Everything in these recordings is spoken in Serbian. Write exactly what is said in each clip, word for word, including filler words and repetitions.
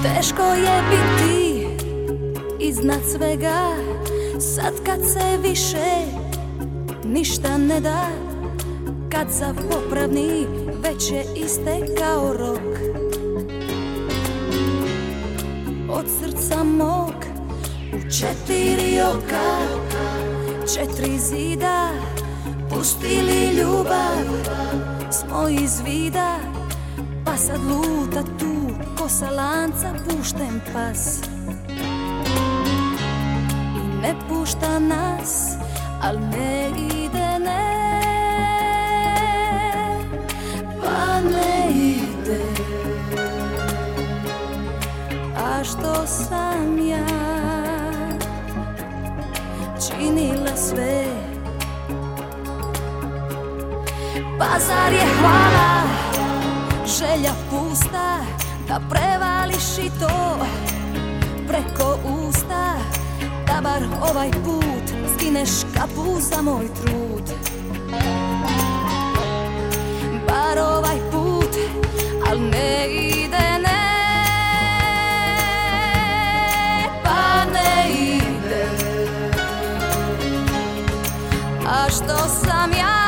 Teško je biti iznad svega, sad kad se više ništa ne da, kad za popravni već je istekao rok. Od srca mog u četiri oka, četiri zida, pustili ljubav smo iz vida, pa sad luta tu ko sa lanca pušten pas. I ne pušta nas, al ne ide, ne, pa ne ide. A što sam ja činila sve, pa zar je hvala želja pusta, da prevališ i to preko usta, da bar ovaj put skineš kapu za moj trud. Bar ovaj put, al ne ide, ne, pa ne ide. A što sam ja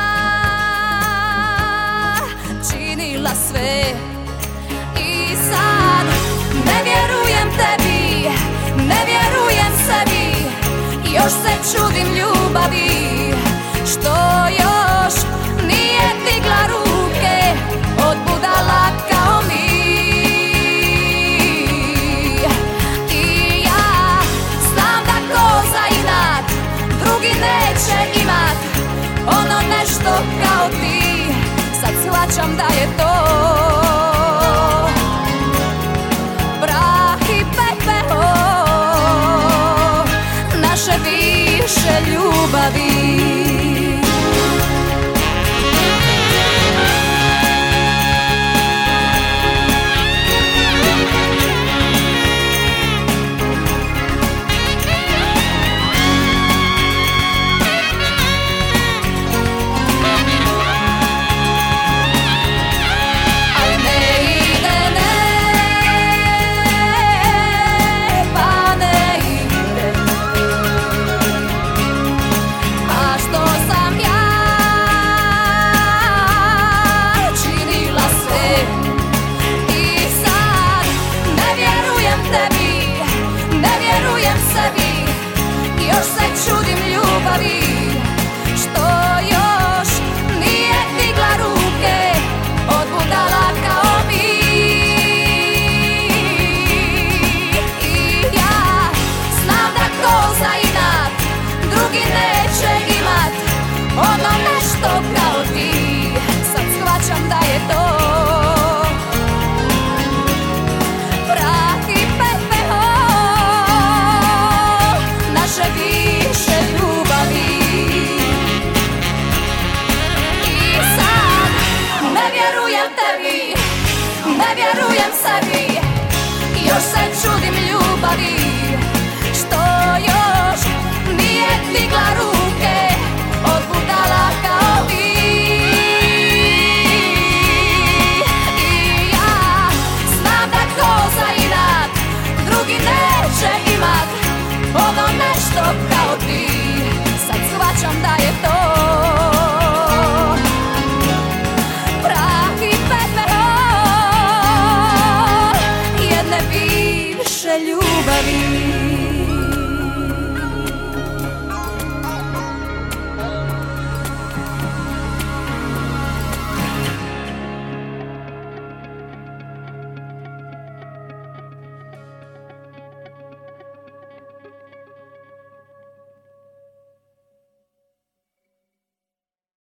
činila sve, i sad ne vjerujem tebi, ne vjerujem sebi, još se čudim ljubavi što još nije digla ruke od budala kao mi. I ja znam da ko za inat drugi neće imat ono nešto kao ti, sad shvaćam da je to prah i pepeo naše više ljubavi. Još se čudim ljubavi što još nije digla ruke od budala kao mi. I ja znam da ko za inat drugi neće imat ono nešto kao ti, sad shvaćam da je to prah i pepeo naše više ljubavi. I sad ne vjerujem tebi, ne vjerujem sebi, još se